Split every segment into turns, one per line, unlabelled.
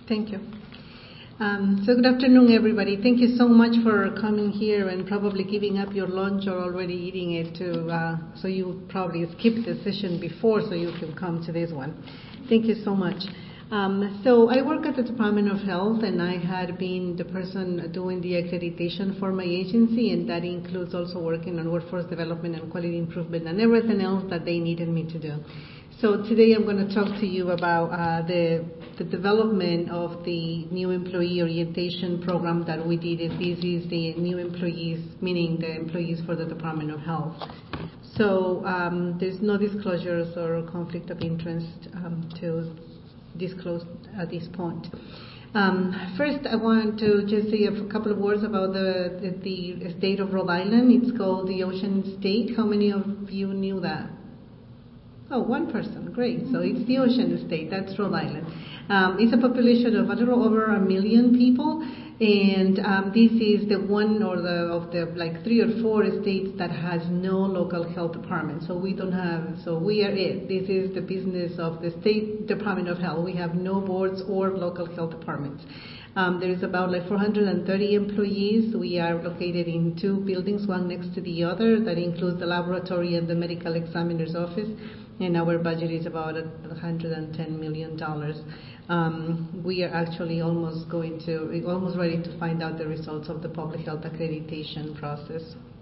Thank you. So good afternoon, everybody. Thank you so much for coming here and probably giving up your lunch or already eating it so you probably skipped the session before so you can come to this one. Thank you so much. So I work at the Department of Health, and I had been the person doing the accreditation for my agency, and that includes also working on workforce development and quality improvement and everything else that they needed me to do. So today I'm going to talk to you about the development of the new employee orientation program that we did. This is the new employees, meaning the employees for the Department of Health. So there's no disclosures or conflict of interest to disclose at this point. First, I want to just say a couple of words about the state of Rhode Island. It's called the Ocean State. How many of you knew that? Oh, one person. Great. So it's the Ocean State. That's Rhode Island. It's a population of a little over 1 million people, and this is the one of the like 3 or 4 states that has no local health department. So we don't have. So we are it. This is the business of the State Department of Health. We have no boards or local health departments. There is about like 430 employees. We are located in 2 buildings, one next to the other. That includes the laboratory and the medical examiner's office. And our budget is about $110 million. We are actually almost ready to find out the results of the public health accreditation process.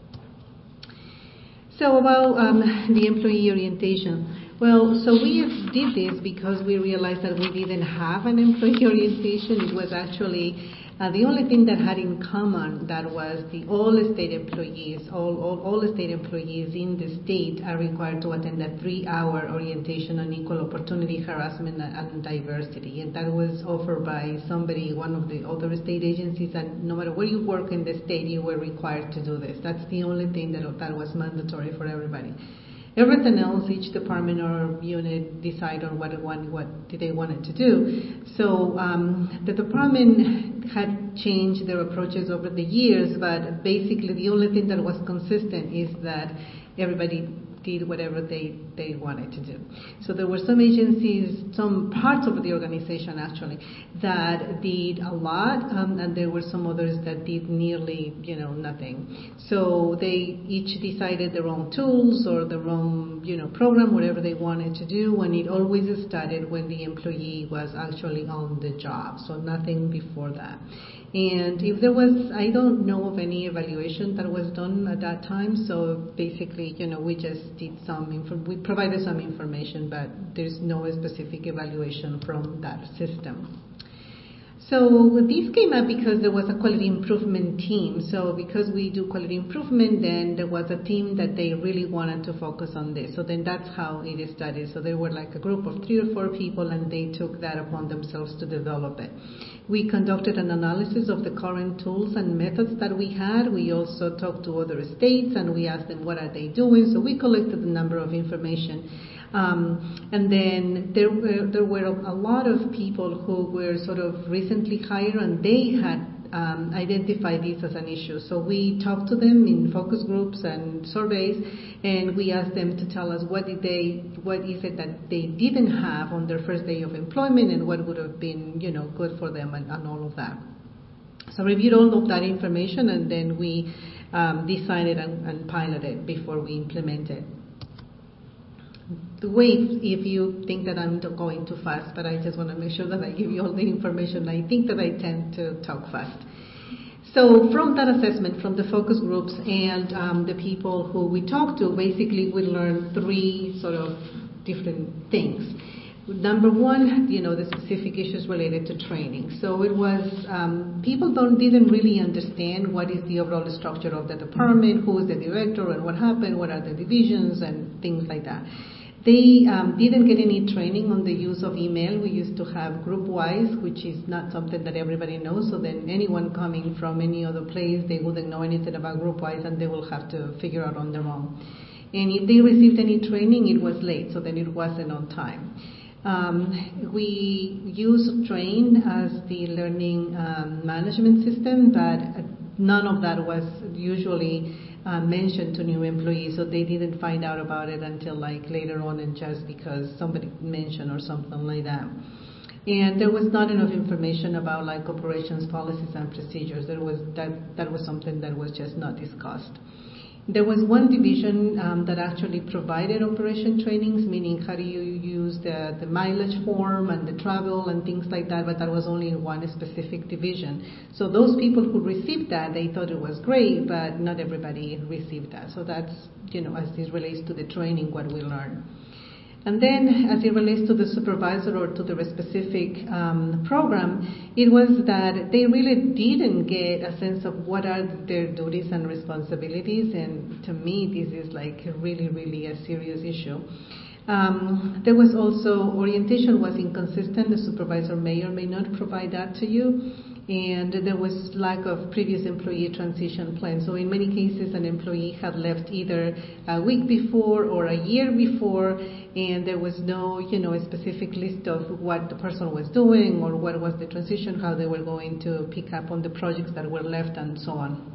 So about the employee orientation. Well, so we did this because we realized that we didn't have an employee orientation. It was actually the only thing that had in common that was all state employees in the state are required to attend a 3-hour orientation on equal opportunity harassment and diversity, and that was offered by one of the other state agencies. And no matter where you work in the state, you were required to do this. That's the only thing that was mandatory for everybody. Everything else, each department or unit decide on what they wanted to do. So the department had changed their approaches over the years, but basically the only thing that was consistent is that everybody did whatever they wanted to do. So there were some agencies, some parts of the organization actually, that did a lot, and there were some others that did nearly, nothing. So they each decided their own tools or their own, program, whatever they wanted to do, and it always started when the employee was actually on the job, so nothing before that. And if there was, I don't know of any evaluation that was done at that time, so basically, we just did we provided some information, but there's no specific evaluation from that system. So this came up because there was a quality improvement team. So because we do quality improvement, then there was a team that they really wanted to focus on this. So then that's how it started. So there were like a group of 3 or 4 people, and they took that upon themselves to develop it. We conducted an analysis of the current tools and methods that we had. We also talked to other states, and we asked them what are they doing. So we collected a number of information. And then there were a lot of people who were sort of recently hired, and they had identified this as an issue. So we talked to them in focus groups and surveys, and we asked them to tell us what is it that they didn't have on their first day of employment, and what would have been good for them, and all of that. So I reviewed all of that information, and then we decided and piloted before we implemented. Wait if you think that I'm going too fast, but I just want to make sure that I give you all the information. I think that I tend to talk fast. So from that assessment, from the focus groups and the people who we talked to, basically we learned 3 sort of different things. Number one, the specific issues related to training. So it was, people didn't really understand what is the overall structure of the department, who is the director, and what happened, what are the divisions, and things like that. They didn't get any training on the use of email. We used to have group-wise, which is not something that everybody knows. So then anyone coming from any other place, they wouldn't know anything about group-wise, and they will have to figure out on their own. And if they received any training, it was late, so then it wasn't on time. We use Train as the learning management system, but none of that was usually mentioned to new employees, so they didn't find out about it until like later on, and just because somebody mentioned or something like that. And there was not enough information about like operations policies and procedures. That was something that was just not discussed. There was one division that actually provided operation trainings, meaning how do you use the mileage form and the travel and things like that, but that was only in one specific division. So those people who received that, they thought it was great, but not everybody received that. So that's, as this relates to the training, what we learned. And then as it relates to the supervisor or to the specific program, it was that they really didn't get a sense of what are their duties and responsibilities. And to me, this is like really, really a serious issue. There was also, orientation was inconsistent. The supervisor may or may not provide that to you. And there was lack of previous employee transition plan. So in many cases, an employee had left either a week before or a year before, and there was no, a specific list of what the person was doing or what was the transition, how they were going to pick up on the projects that were left, and so on.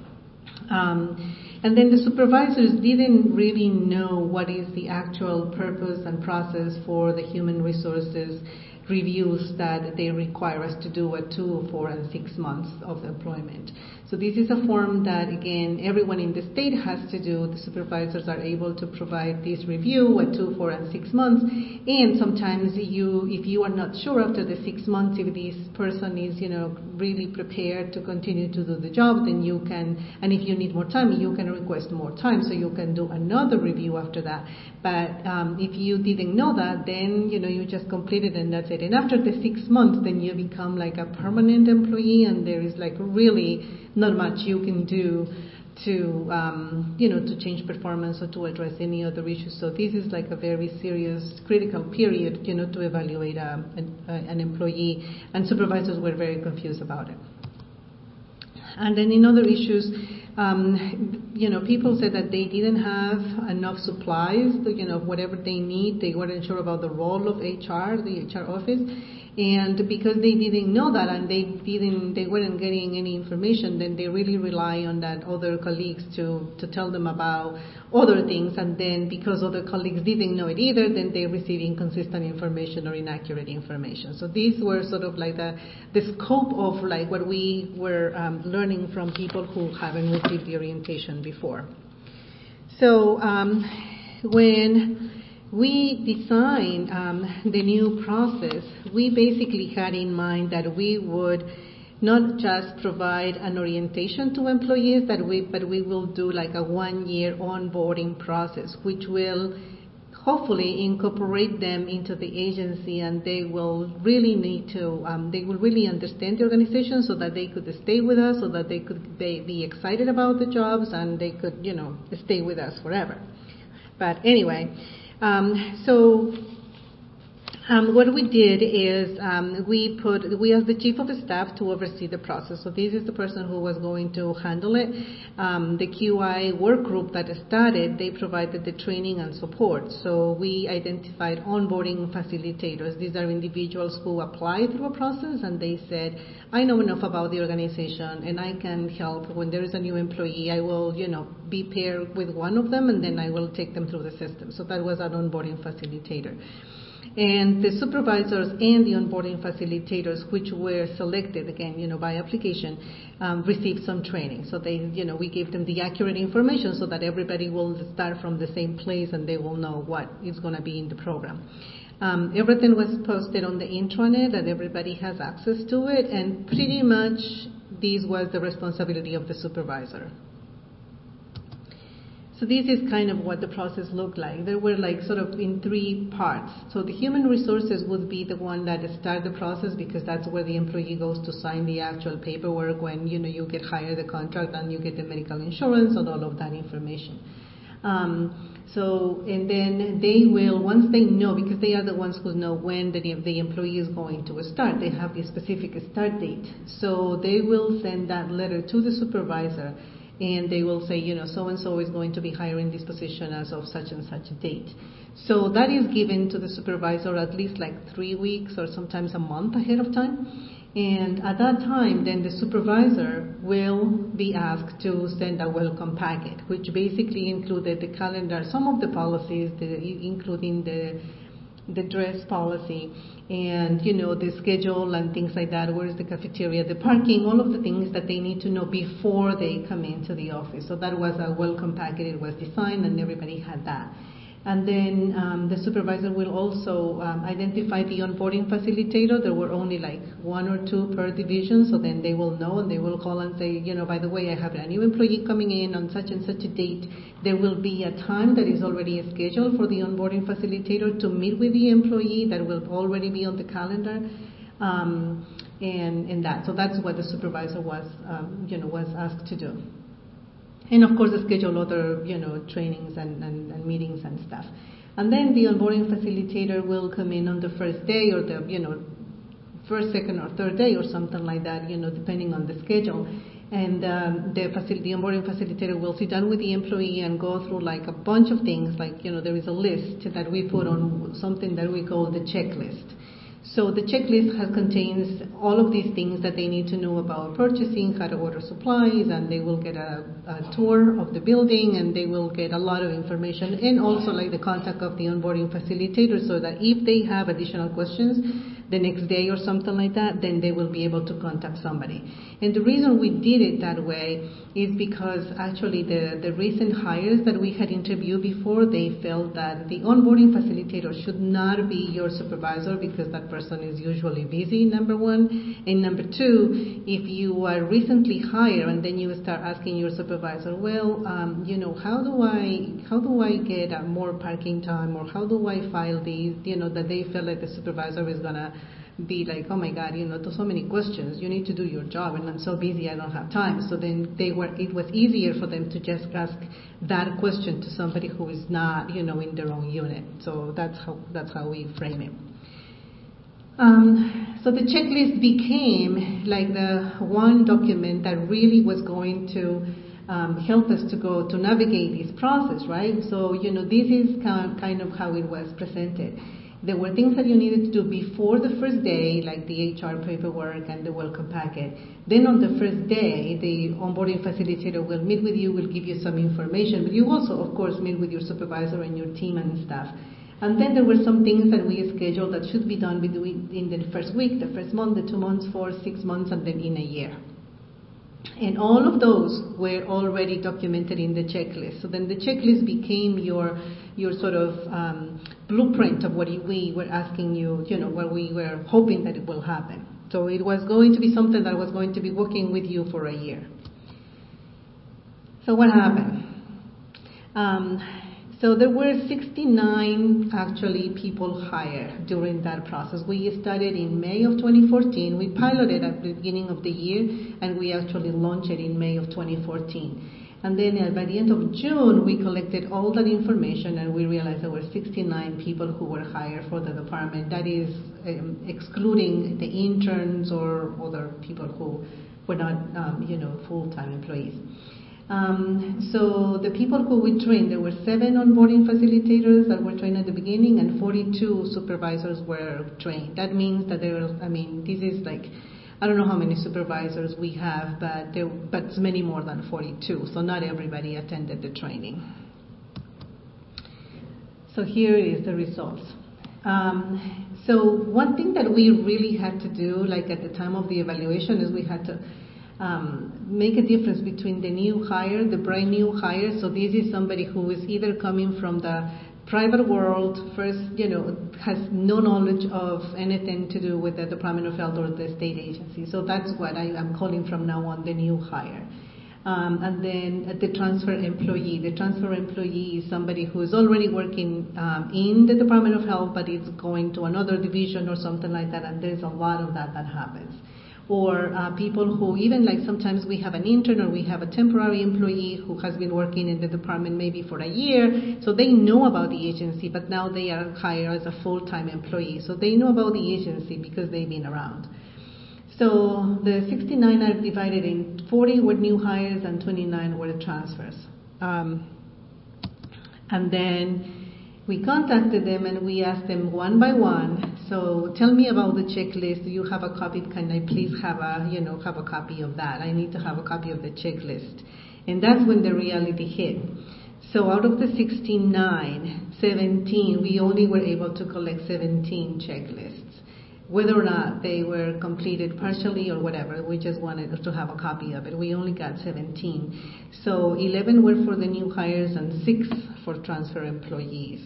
And then the supervisors didn't really know what is the actual purpose and process for the human resources reviews that they require us to do at 2, 4, and 6 months of employment. So this is a form that, again, everyone in the state has to do. The supervisors are able to provide this review at 2, 4, and 6 months. And sometimes if you are not sure after the 6 months if this person is, really prepared to continue to do the job, then you can, and if you need more time, you can request more time, so you can do another review after that. But if you didn't know that, then, you just completed and that's it. And after the 6 months, then you become like a permanent employee, and there is like really not much you can do to, to change performance or to address any other issues. So this is like a very serious, critical period, to evaluate an employee, and supervisors were very confused about it. And then in other issues, people said that they didn't have enough supplies, whatever they need. They weren't sure about the role of HR, the HR office. And because they didn't know that and they weren't getting any information, then they really rely on that other colleagues to tell them about other things. And then because other colleagues didn't know it either, then they receive inconsistent information or inaccurate information. So these were sort of like the scope of like what we were learning from people who haven't received the orientation before. So when we designed the new process, we basically had in mind that we would not just provide an orientation to employees, but we will do like a 1-year onboarding process, which will hopefully incorporate them into the agency, and they will really they will really understand the organization so that they could stay with us, so that they could be excited about the jobs, and they could, stay with us forever. But anyway, what we did is we asked the chief of staff to oversee the process. So this is the person who was going to handle it. The QI work group that started, they provided the training and support. So we identified onboarding facilitators. These are individuals who apply through a process and they said, I know enough about the organization and I can help. When there is a new employee, I will, be paired with one of them and then I will take them through the system. So that was an onboarding facilitator. And the supervisors and the onboarding facilitators, which were selected, again, by application, received some training. So we gave them the accurate information so that everybody will start from the same place and they will know what is going to be in the program. Everything was posted on the intranet and everybody has access to it, and pretty much this was the responsibility of the supervisor. So this is kind of what the process looked like. There were like sort of in 3 parts. So the human resources would be the one that start the process, because that's where the employee goes to sign the actual paperwork when you get hired, the contract, and you get the medical insurance and all of that information. And then they will, once they know, because they are the ones who know when the employee is going to start, they have the specific start date. So they will send that letter to the supervisor, and they will say, so-and-so is going to be hiring this position as of such and such a date. So that is given to the supervisor at least like 3 weeks or sometimes a month ahead of time. And at that time, then the supervisor will be asked to send a welcome packet, which basically included the calendar, some of the policies, including the the dress policy, and the schedule and things like that. Where is the cafeteria, the parking, all of the things that they need to know before they come into the office. So that was a welcome packet. It was designed, and everybody had that. And then the supervisor will also identify the onboarding facilitator. There were only like 1 or 2 per division, so then they will know and they will call and say, by the way, I have a new employee coming in on such and such a date. There will be a time that is already scheduled for the onboarding facilitator to meet with the employee that will already be on the calendar. And that. So that's what the supervisor was asked to do. And of course, schedule other, trainings and meetings and stuff. And then the onboarding facilitator will come in on the first day or the, first, second, or third day or something like that, depending on the schedule. And the onboarding facilitator will sit down with the employee and go through like a bunch of things. Like, there is a list that we put on something that we call the checklist. So the checklist contains all of these things that they need to know about purchasing, how to order supplies, and they will get a tour of the building, and they will get a lot of information, and also like the contact of the onboarding facilitator, so that if they have additional questions the next day or something like that, then they will be able to contact somebody. And the reason we did it that way is because actually the recent hires that we had interviewed before, they felt that the onboarding facilitator should not be your supervisor because that person is usually busy, number one. And number two, if you are recently hired and then you start asking your supervisor, well, how do I get more parking time, or how do I file these, that they feel like the supervisor is going to be like, oh my God, there's so many questions. You need to do your job, and I'm so busy, I don't have time. So then it was easier for them to just ask that question to somebody who is not, in their own unit. So that's how we frame it. So the checklist became like the one document that really was going to help us to navigate this process, right? So, this is kind of how it was presented. There were things that you needed to do before the first day, like the HR paperwork and the welcome packet. Then on the first day, the onboarding facilitator will meet with you, will give you some information, but you also, of course, meet with your supervisor and your team and stuff. And then there were some things that we scheduled that should be done in the first week, the first month, the 2 months, 4, 6 months, and then in a year. And all of those were already documented in the checklist. So then the checklist became your sort of blueprint of what we were asking you, what we were hoping that it will happen. So it was going to be something that was going to be working with you for a year. So what happened? So there were 69 actually people hired during that process. We started in May of 2014. We piloted at the beginning of the year, and we actually launched it in May of 2014. And then by the end of June, we collected all that information, and we realized there were 69 people who were hired for the department. That is excluding the interns or other people who were not, full-time employees. So the people who we trained, there were 7 onboarding facilitators that were trained at the beginning, and 42 supervisors were trained. That means that this is like, I don't know how many supervisors we have, but it's many more than 42. So not everybody attended the training. So here is the results. So one thing that we really had to do, like at the time of the evaluation, is we had to make a difference between the new hire, the brand new hire. So this is somebody who is either coming from the private world, first, has no knowledge of anything to do with the Department of Health or the state agency. So that's what I am calling from now on the new hire. And then the transfer employee. The transfer employee is somebody who is already working in the Department of Health, but is going to another division or something like that, and there's a lot of that happens. Or people who, even like sometimes we have an intern or we have a temporary employee who has been working in the department maybe for a year, so they know about the agency, but now they are hired as a full-time employee. So they know about the agency because they've been around. So the 69 are divided in 40 were new hires and 29 were transfers. And then we contacted them and we asked them one by one, so tell me about the checklist. Do you have a copy? Can I please have a copy of that? I need to have a copy of the checklist. And that's when the reality hit. So out of the 69, 17, we only were able to collect 17 checklists. Whether or not they were completed partially or whatever, we just wanted to have a copy of it. We only got 17. So 11 were for the new hires and 6 for transfer employees.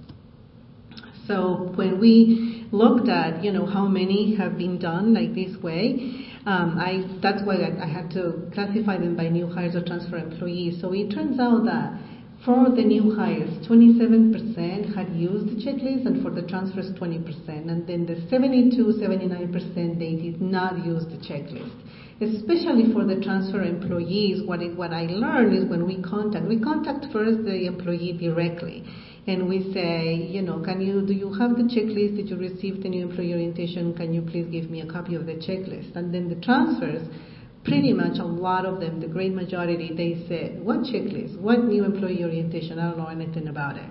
So when we looked at, how many have been done like this way, that's why I had to classify them by new hires or transfer employees. So it turns out that for the new hires, 27% had used the checklist, and for the transfers, 20%. And then the 79%, they did not use the checklist. Especially for the transfer employees, what I learned is when we contact first the employee directly. And we say, do you have the checklist? Did you receive the new employee orientation? Can you please give me a copy of the checklist? And then the transfers, pretty much a lot of them, the great majority, they said, what checklist? What new employee orientation? I don't know anything about it.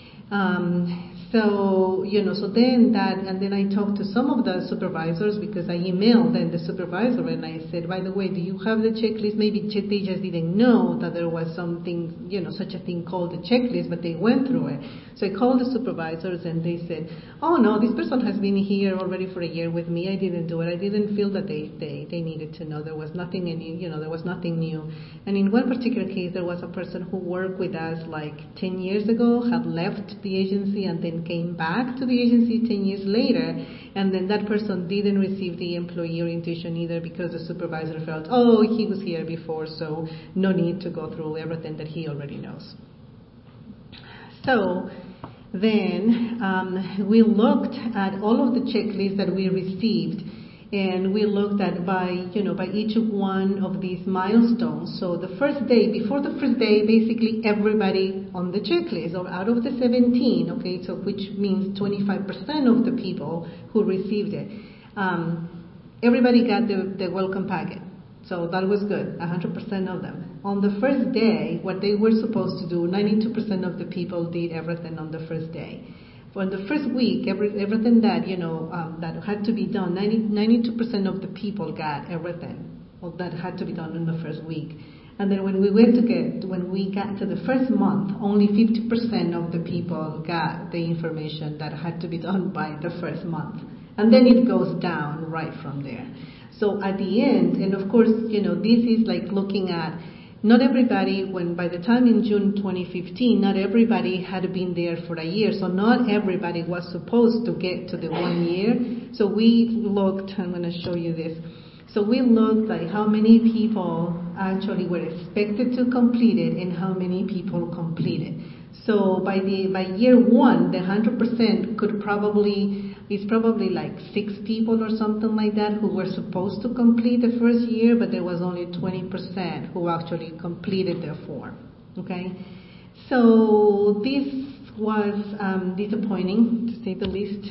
And then I talked to some of the supervisors because I emailed then the supervisor and I said, by the way, do you have the checklist? Maybe they just didn't know that there was something, such a thing called the checklist, but they went through it. So I called the supervisors and they said, oh no, this person has been here already for a year with me. I didn't do it. I didn't feel that they needed to know. There was nothing there was nothing new. And in one particular case, there was a person who worked with us like 10 years ago, had left the agency and then came back to the agency 10 years later, and then that person didn't receive the employee orientation either because the supervisor felt, oh, he was here before, so no need to go through everything that he already knows. So then we looked at all of the checklists that we received, and we looked at by each one of these milestones. So the first day, before the first day, basically everybody on the checklist, or out of the 17, okay, so which means 25% of the people who received it, everybody got the welcome packet. So that was good, 100% of them. On the first day, what they were supposed to do, 92% of the people did everything on the first day. For the first week, everything that that had to be done, 92% of the people got everything that had to be done in the first week. And then when we got to the first month, only 50% of the people got the information that had to be done by the first month. And then it goes down right from there. So at the end, and of course, this is like looking at not everybody, by the time in June 2015, not everybody had been there for a year. So not everybody was supposed to get to the 1 year. So we looked, I'm going to show you this. So we looked at how many people actually were expected to complete it and how many people completed. So by year 1, the 100% it's probably like 6 people or something like that who were supposed to complete the first year, but there was only 20% who actually completed their form. Okay, so this was disappointing to say the least.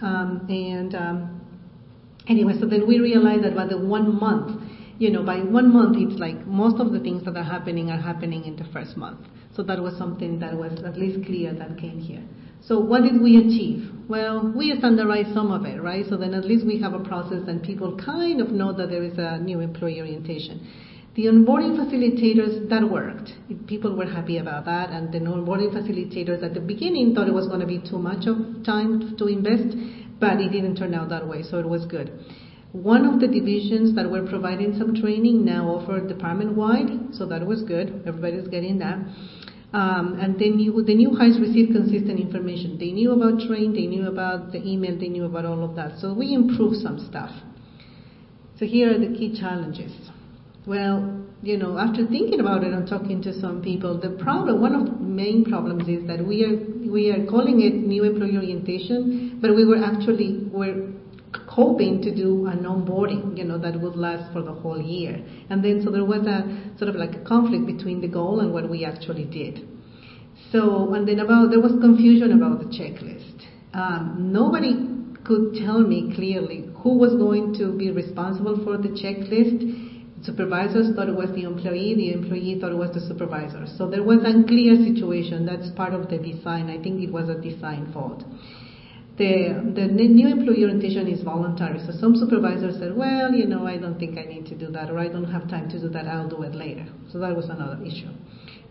Anyway, so then we realized that by the 1 month, by 1 month, it's like most of the things that are happening in the first month. So that was something that was at least clear that came here. So what did we achieve? Well, we standardized some of it, right? So then at least we have a process and people kind of know that there is a new employee orientation. The onboarding facilitators, that worked. People were happy about that, and the onboarding facilitators at the beginning thought it was going to be too much of time to invest, but it didn't turn out that way, so it was good. One of the divisions that were providing some training now offered department-wide, so that was good. Everybody's getting that. And then the new hires received consistent information. They knew about train, they knew about the email, they knew about all of that. So we improved some stuff. So here are the key challenges. Well, after thinking about it and talking to some people, one of the main problems is that we are calling it new employee orientation, but we're hoping to do an onboarding, that would last for the whole year. And then so there was a sort of like a conflict between the goal and what we actually did. So, and then there was confusion about the checklist. Nobody could tell me clearly who was going to be responsible for the checklist. Supervisors thought it was the employee thought it was the supervisor. So there was an unclear situation. That's part of the design. I think it was a design fault. The new employee orientation is voluntary. So some supervisors said, well, I don't think I need to do that, or I don't have time to do that, I'll do it later. So that was another issue.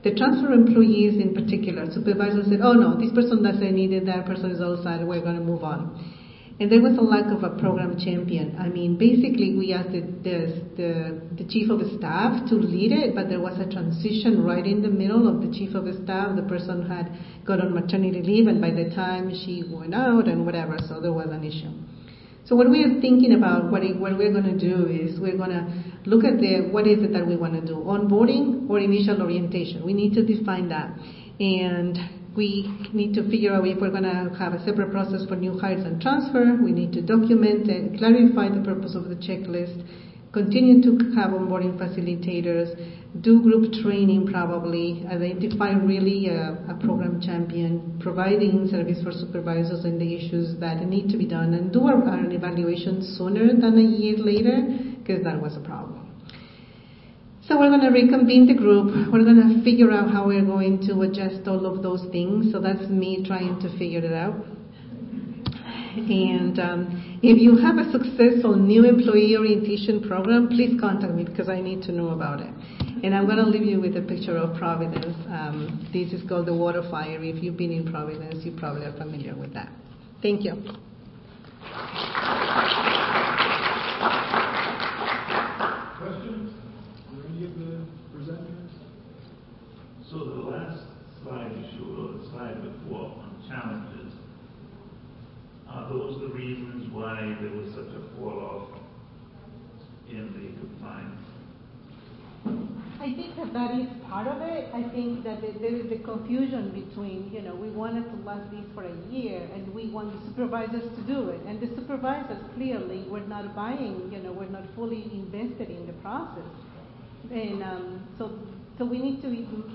The transfer employees in particular, supervisors said, oh no, this person doesn't need it, that person is outside, we're going to move on. And there was a lack of a program champion. I mean, basically we asked the chief of staff to lead it, but there was a transition right in the middle of the chief of staff. The person had got on maternity leave, and by the time she went out and whatever, so there was an issue. So what we are thinking about, what we're going to do is we're going to look at what is it that we want to do, onboarding or initial orientation. We need to define that. And we need to figure out if we're going to have a separate process for new hires and transfer. We need to document and clarify the purpose of the checklist, continue to have onboarding facilitators, do group training probably, identify really a program champion, providing service for supervisors and the issues that need to be done, and do an evaluation sooner than a year later, because that was a problem. So we're going to reconvene the group. We're going to figure out how we're going to adjust all of those things. So that's me trying to figure it out. And if you have a successful new employee orientation program, please contact me because I need to know about it. And I'm going to leave you with a picture of Providence. This is called the Water Fire. If you've been in Providence, you probably are familiar with that. Thank you.
So the last slide you showed, or the slide before on challenges, are those the reasons why there was such a fall off in the compliance?
I think that is part of it. I think that there is the confusion between, we wanted to last this for a year and we want the supervisors to do it. And the supervisors clearly were not buying, were not fully invested in the process. And so we need to,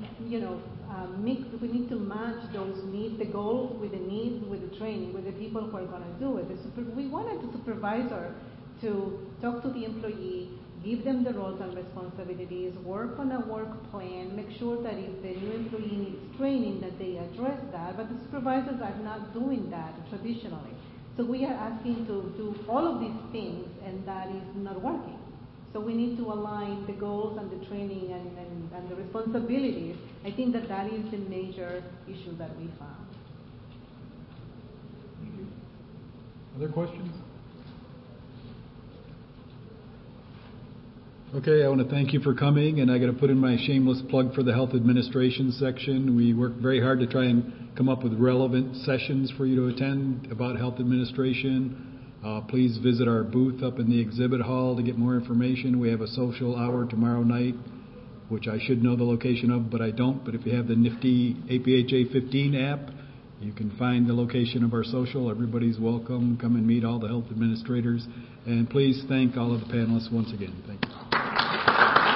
we need to match those needs, the goal with the needs, with the training, with the people who are going to do it. We wanted the supervisor to talk to the employee, give them the roles and responsibilities, work on a work plan, make sure that if the new employee needs training, that they address that. But the supervisors are not doing that traditionally. So we are asking to do all of these things, and that is not working. So we need to align the goals and the training and the responsibilities. I think that is the major issue that we found.
Thank you.
Other questions? Okay, I want to thank you for coming, and I got to put in my shameless plug for the health administration section. We worked very hard to try and come up with relevant sessions for you to attend about health administration. Please visit our booth up in the exhibit hall to get more information. We have a social hour tomorrow night, which I should know the location of, but I don't. But if you have the nifty APHA 15 app, you can find the location of our social. Everybody's welcome. Come and meet all the health administrators. And please thank all of the panelists once again. Thank you.